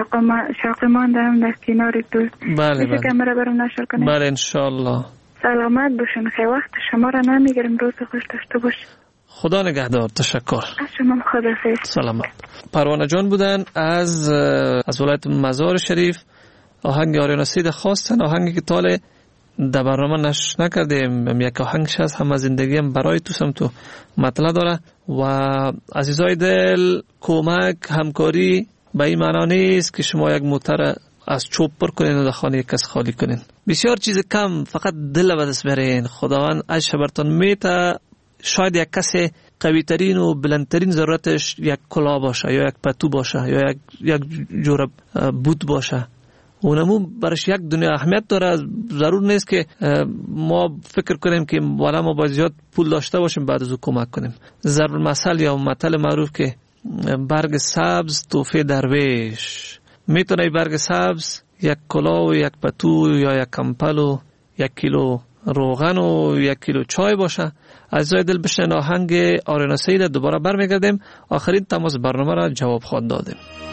شوق ماندم در کنار دوست. بله میشه کامرا برام نشر کنید؟ بله انشالله. سلامت باشین. خیلی وقت شما را نمیگیرم. روز خوش داشته باشین. خدا نگهدار. تشکر. از شما خداحافظ. سلامت. پروانه جان بودن از ولایت مزار شریف. آهنگ آریانا سعید خواستن، آهنگی که تاله در برنامه نش نکردیم. یک آهنگش هست همه زندگیم برای تو سم تو مطلع داره. و عزیزای دل، کمک همکاری به این معنا نیست که شما یک موتر از چوب پر کنین و در خانه یک کس خالی کنین. بسیار چیز کم، فقط دل به دست برین. خداوند از برتون میته. شاید یک کس قوی ترین و بلندترین ضرورتش یک کلا باشه یا یک پتو باشه یا یک جورب بود باشه. اونمو برش یک دنیا اهمیت داره. ضرور نیست که ما فکر کنیم که والا ما باید زیاد پول داشته باشیم بعد از او کمک کنیم. ضرب المثل یا مثل معروف که برگ سبز تحفه درویش. میتونه برگ سبز یک کلاه و یک پتو یا یک کمپل و یک کیلو روغن و یک کیلو چای باشه. عزیزای دل بشنن آهنگ آریانا سعید. دوباره برمیگردیم. آخرین تماس برنامه را جواب خواهد دادیم.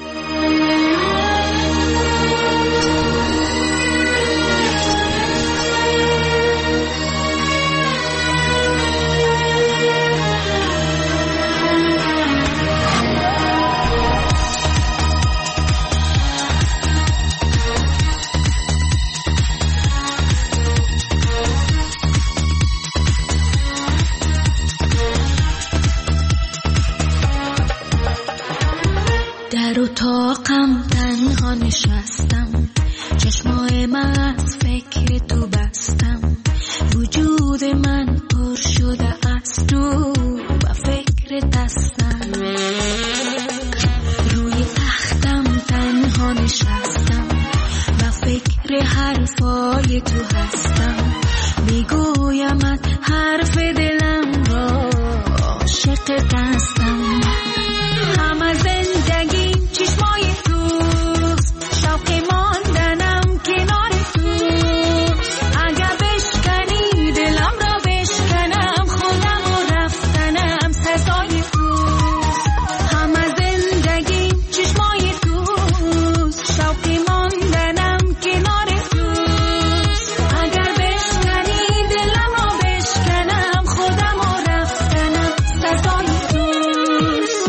در اتاقم تنها نشستم، چشمای من از فکر تو بستم، وجود من پر شده از تو و فکر دستم. روی تختم تنها نشستم و فکر حرفای تو هستم. میگویمت حرف دلم را، عاشق دستم. همه زندگیم چشمای توست، شوق ماندنم کنار توست. اگر بشکنی دلم را بشکنم، خودم و رفتنم سزای توست. همه زندگیم چشمای توست، شوق ماندنم کنار توست. اگر بشکنی دلم را بشکنم، خودم و رفتنم سزای توست.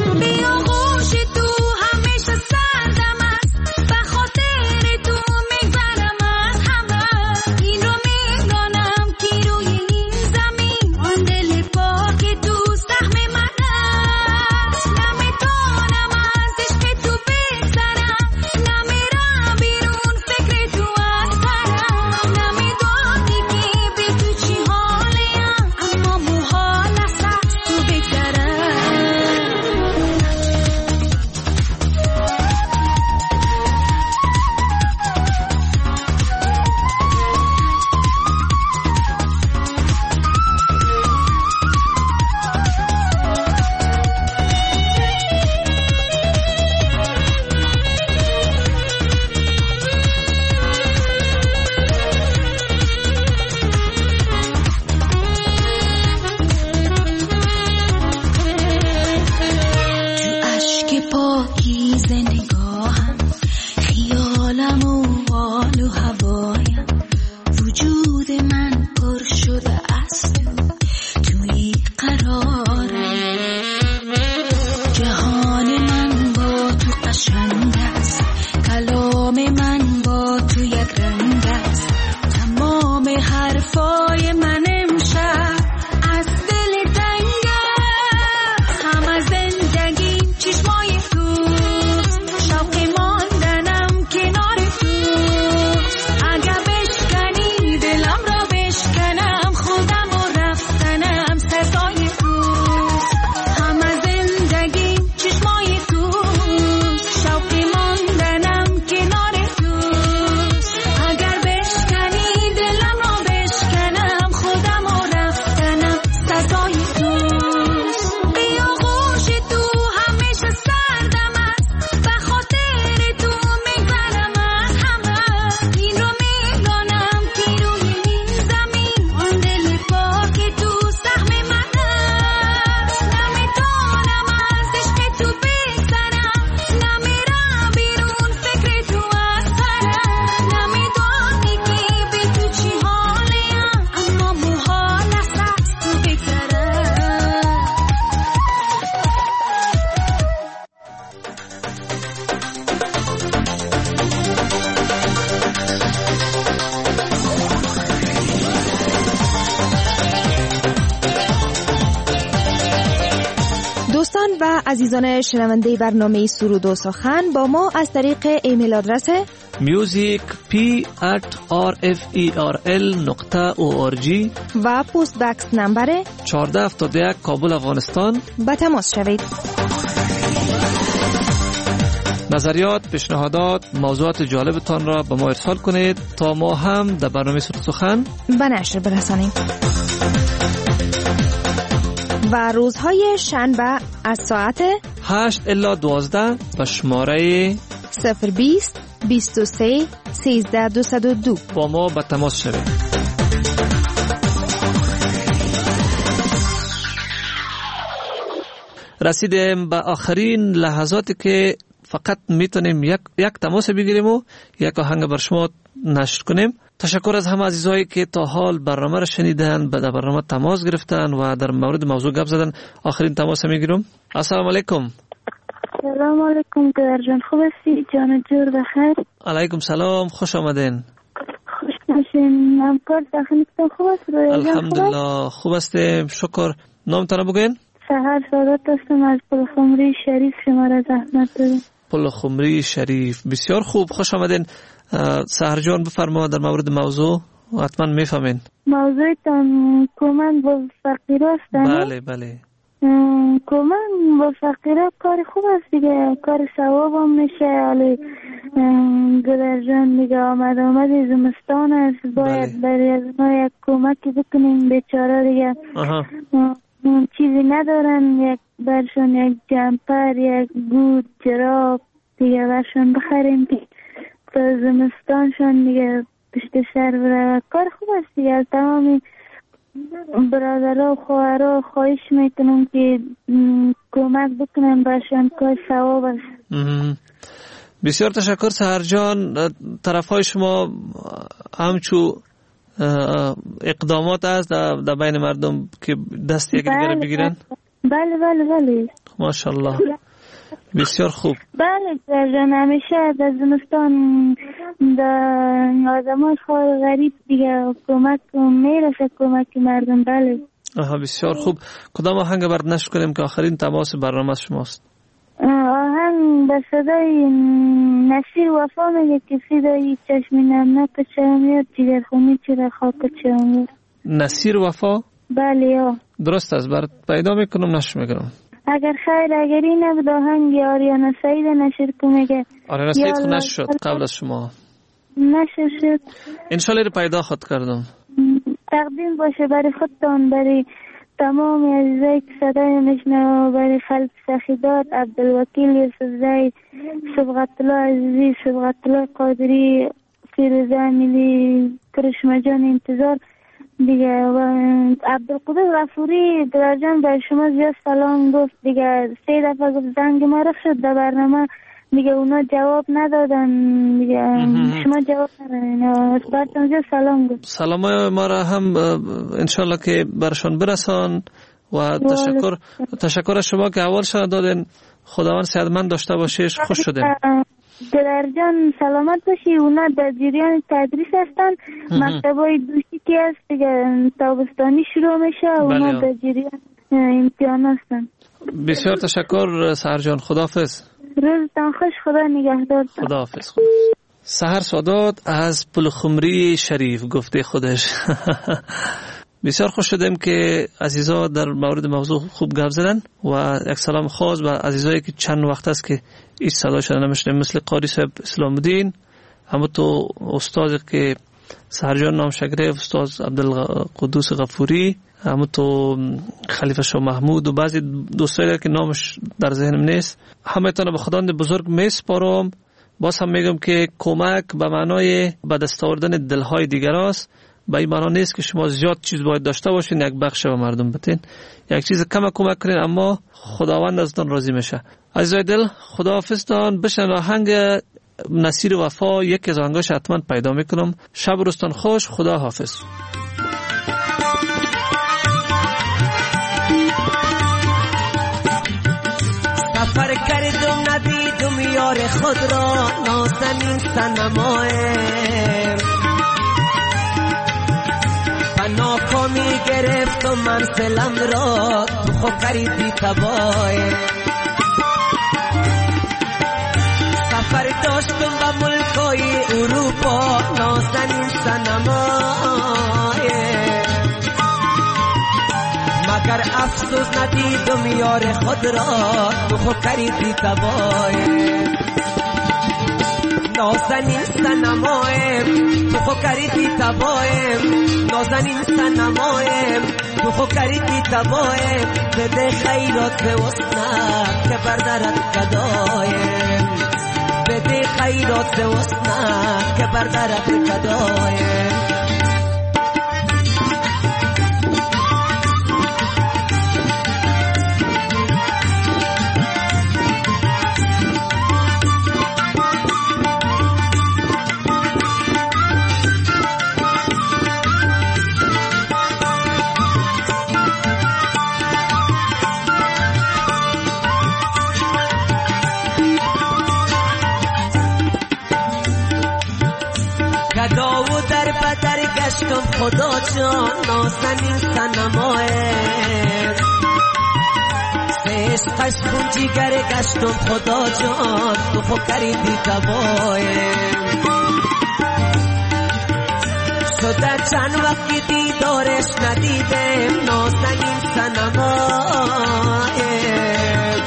عزیزان شنونده برنامه سرود و سخن با ما از طریق ایمیل آدرس musicp@rferl.org و پست بکس نمبر 1471 کابل افغانستان به تماس شوید. نظریات، پیشنهادات، موضوعات جالبتان را به ما ارسال کنید تا ما هم در برنامه سرود سخن به نشر برسانیم. و روزهای شنبه از ساعت 8 الی 12 به شماره 020 23 13 202 با ما به تماس شوید. رسیدیم به آخرین لحظاتی که فقط میتونیم یک تماس بگیریم و یک آهنگ بر شما نشر کنیم. تشکر از همه عزیزایی که تا حال برنامه را شنیدن، به برنامه تماس گرفتن و در مورد موضوع گپ زدن. آخرین تماس میگیرم. السلام علیکم. سلام علیکم دکتر جان، خوب هستی؟ جان جور بخیر. علیکم سلام، خوش آمدین. خوش باشین. همکار داخلتون خوب است؟ الحمدلله خوب هستیم، شکر. نامتان بگین؟ سحر سعادت هستم از پلخمری شریف، شما را زحمت دادم. پلخمری شریف، بسیار خوب، خوش آمدین. سحر جان بفرما در مورد موضوع حتما میفهمین. موضوعتان کمک با فقیرا است. بله کمک با فقیرا کار خوب است دیگه، کار ثواب هم میشه. علی گلر جان دیگه آمد زمستان است، باید برای از ما یک کمکی بکنیم. بیچاره دیگه چیزی ندارن، یک برشون یک جمپر، یک گود، جراب دیگه برشون بخریم که تا زمستانشون دیگه پشت سر بره. کار خوب است دیگه. از تمامی برادرها و خواهرها خواهش میکنم که کمک بکنن برشون، کار ثواب است. بسیار تشکر سحر جان. طرف های شما همچو اقدامات است در بین مردم که دست یکدیگر بگیرن؟ بله ماشاءالله، بسیار خوب. بله جان، همیشه در زمستان در آدمان خواهر غریب دیگه کمک میرسه، کمک مردم. بله بسیار خوب. کدام آهنگ برد نشر کنیم که آخرین تماس برنامه شماست؟ آهنگ به صدای نصیر وفا میگه که صدای چشمی نم نکچه میاد، جگر خونی چرا خاکچه میاد. نصیر وفا؟ بله یا درست است، برد پیدا میکنم نشر میکنم. اگر خیر اگری نبود آهنگ آریانا سعید نشر کنه. آریانا سعید خود نشر شد قبل از شما؟ نشر شد. انشالله رو پیدا خود کردم. تقدیم باشه برای خودتان، برای تمام عزیزایی که صدای نشنه، برای خلق سخیدات، عبدالوکیل یوسف زید، صبغت الله عزیزی، صبغت الله قادری، فیروزه امیلی، کرشمه جان انتظار دیگه و عبدالقدس غفوری درجان به شما زیاد سلام گفت دیگه. 3 دفعه گفت زنگ ما رفت شد در برنامه دیگه، اونا جواب ندادن دیگه. شما جواب ندادن، براتون زیاد سلام گفت. سلام ما را هم انشالله که برشان برسان و تشکر از شما که اول شد دادن. خداوند صحتمند داشته باشیش. خوش شدیم. درجان سلامت باشی. اونا در جریان تدریس هستن، مکتبای دوشی که هست دیگه، تابستانی شروع میشه، اونا در جریان امتحان هستن. بسیار تشکر سحر جان، خداحافظ. روزتان خوش، خدا نگهدار. خداحافظ. سحر سعادت از پلخمری شریف گفته خودش. بسیار خوش شدیم که عزیزا در مورد موضوع خوب گپ زدن و یک سلام خاص به عزیزایی که چند وقت است که هیچ صداشون نمیشنیم، مثل قاری صاحب اسلام الدین، همون تو استاد که سحر جان نامش گرفت، استاد عبدالقدوس غفوری، همون تو خلیفه شاه محمود و بعضی دوستایی که نامش در ذهنم نیست. همه تون به خداوند بزرگ میسپارم. باز هم میگم که کمک به معنای به دست آوردن دلهای دیگر است. به این معنا نیست که شما زیاد چیز باید داشته باشین یک بخش به مردم بتین، یک چیز کم کمک کنین، اما خداوند ازتون راضی میشه. عزیزای دل، خداحافظتان. بشن آهنگ نصیر وفا، یک از آهنگاش حتما پیدا میکنم. شب روزتان خوش، خداحافظ. سفر کردم ندیدم یار خود را، نازنین صنمای ناکامی گرفت و منزلم را تو خو قریبی تبای. مگر افسوس ندیدم یار خود را تو خود کردی تبایم نازنین سنمایم تو خود کردی تبایم نازنین سنمایم تو خود کردی تبایم بده خیرات به وسنک که بردرد گدایم بده خیرات به وسنک که بردرد گدایم گدا و در بدر گشتم خدا جان نازنین سنمایم عشقش خون جیگر گشتم خدا جان تو خود کردی تبایم شده چند وقتی دیدارش ندیدم نازنین سنمایم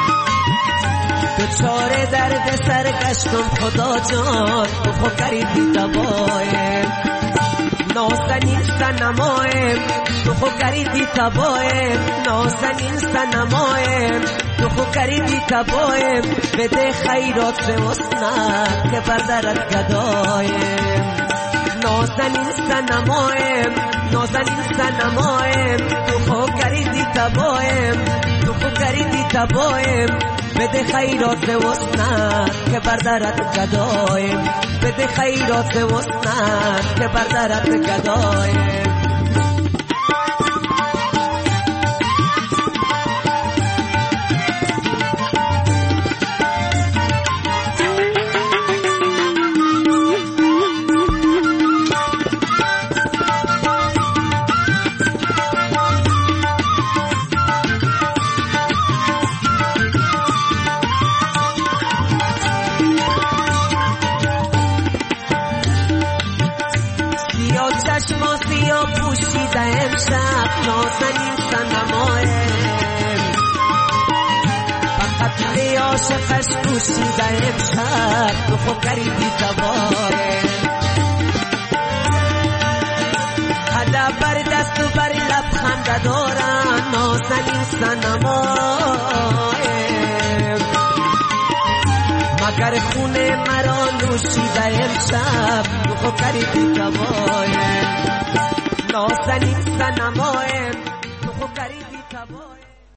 چاره درد سر گشتم خدا جان تو خود کردی تبایم نازنین سنمایم تو خود کردی تبایم نازنین سنمایم تو خود کردی تبایم بده خیرات به وسنک که بردرد گدایم نازنین سنمایم نازنین سنمایم تو خود کردی تبایم تو خود کردی تبایم بده خیرات وسنک که بردرد گدایم بده خیرات وسنک که بردرد گدایم چشما سیاه پوشیده امشب نازنین سنمایم فقط لی عاشقش پوشیده امشب تو خود کردی تبایم حدا بر دست و بر لب خنده دارن نازنین سنمایم مگر خون مرا نوشیده امشب تو خود کردی تبایم نازنین سنمایم تو خود کردی